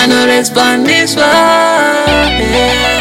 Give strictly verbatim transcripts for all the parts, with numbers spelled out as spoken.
I know respond this one. Yeah.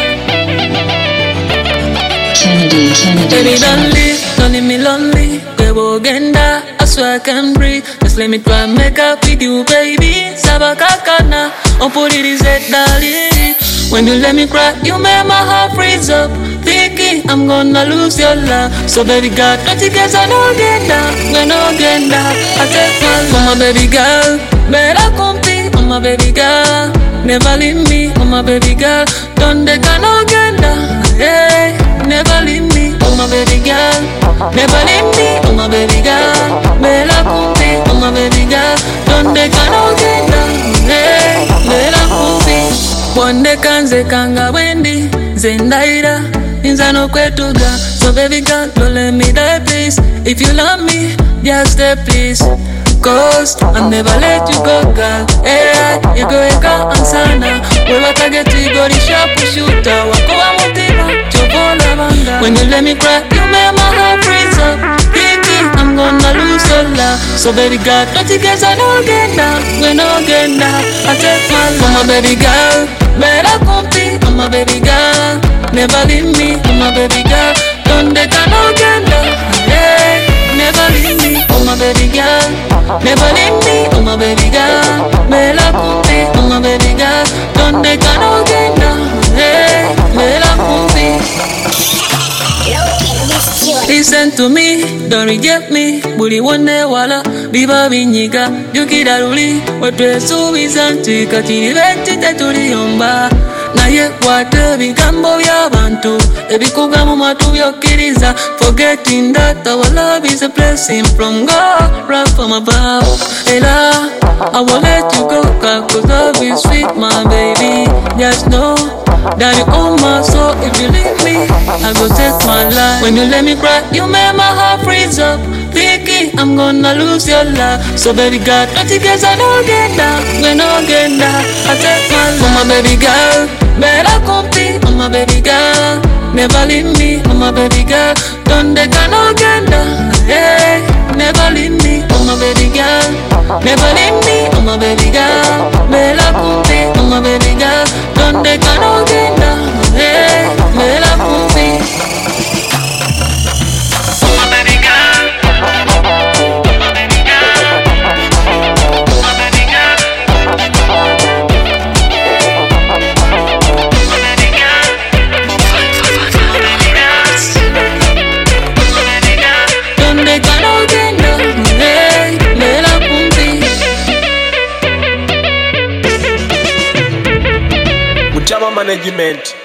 Kennedy, Kennedy, Baby, don't Kennedy. leave, don't leave me lonely. Go agenda, I swear I can breathe. Just let me try and make up with you, baby. Sabakakana, on put it is it, darling. When you let me cry, you make my heart freeze up. Thinking I'm gonna lose your love. So baby girl, don't you guess I don't get down. When I get down, I take my love. Oh my baby girl, better compete. Oh my baby girl, never leave me. Oh my baby girl, don't they cannot get down. Hey, never leave me. Oh my baby girl, never leave me. Oh my baby girl, better compete. Oh my baby girl, don't they cannot get down. Hey, better compete. Bonde kanze kanga wendi zendaira inzano kwetuga. So baby girl, don't let me die please. If you love me, just stay please. Cause I'll never let you go, girl. Hey, you go eka ansana. Wewe targeti gori sharp shooter. Wako wa mutima, chobola banga. When you let me cry, you make my heart freeze up. Thinking I'm gonna lose your love. So baby girl, don't you guess I don't get down. When I get down, I take my love. Oh my baby girl, better compete. Oh my baby girl, never leave me. Oh my baby girl, don't they cannot get down. Hey, never leave me. Oh my baby girl, never leave me. Oh my baby girl, better compete. Oh my baby girl, don't they cannot get down. Hey, better compete. Listen to me, don't reject me. Buli wone wala, biba binyiga. Jukira luli, wetwe subiza ntika chiribeti tetuliyomba. Naye kwate bigambo by'abantu ebikuga mu matu byokkiriza. Forgetting that our love is a blessing from God, right from above. Ella, I won't let you go, cause love is sweet, my baby. Just know that you own my soul. If you leave me, I go take my life. When you let me cry, you make my heart freeze up. Thinking I'm gonna lose your love. So baby girl, don't you guess I don't get down. When I get down, I take my life. Oh my baby girl, better compete. Oh my baby girl, never leave me. Oh my baby girl, don't they cannot get down. Hey, never leave me. Oh my baby girl, never leave me. Oh my baby girl, better compete. Oh my baby girl, don't they cannot get down. Hey, better compete. Management.